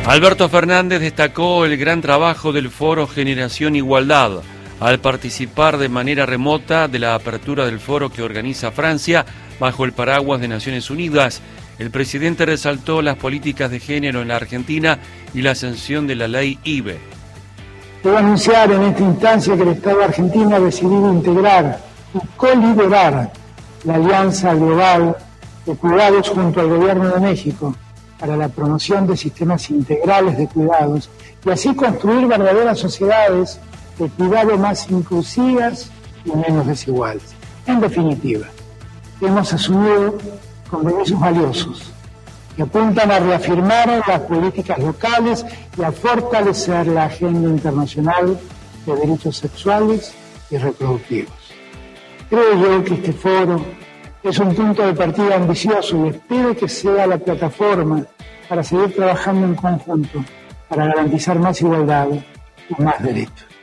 Alberto Fernández destacó el gran trabajo del Foro Generación Igualdad al participar de manera remota de la apertura del foro que organiza Francia bajo el paraguas de Naciones Unidas. El presidente resaltó las políticas de género en la Argentina y la sanción de la ley IBE. Debo anunciar en esta instancia que el Estado argentino ha decidido integrar y coliderar la Alianza Global de Cuidados junto al Gobierno de México para la promoción de sistemas integrales de cuidados y así construir verdaderas sociedades de cuidado más inclusivas y menos desiguales. En definitiva, hemos asumido compromisos valiosos que apuntan a reafirmar las políticas locales y a fortalecer la agenda internacional de derechos sexuales y reproductivos. Creo yo que este foro es un punto de partida ambicioso y espero que sea la plataforma para seguir trabajando en conjunto para garantizar más igualdad y más derechos.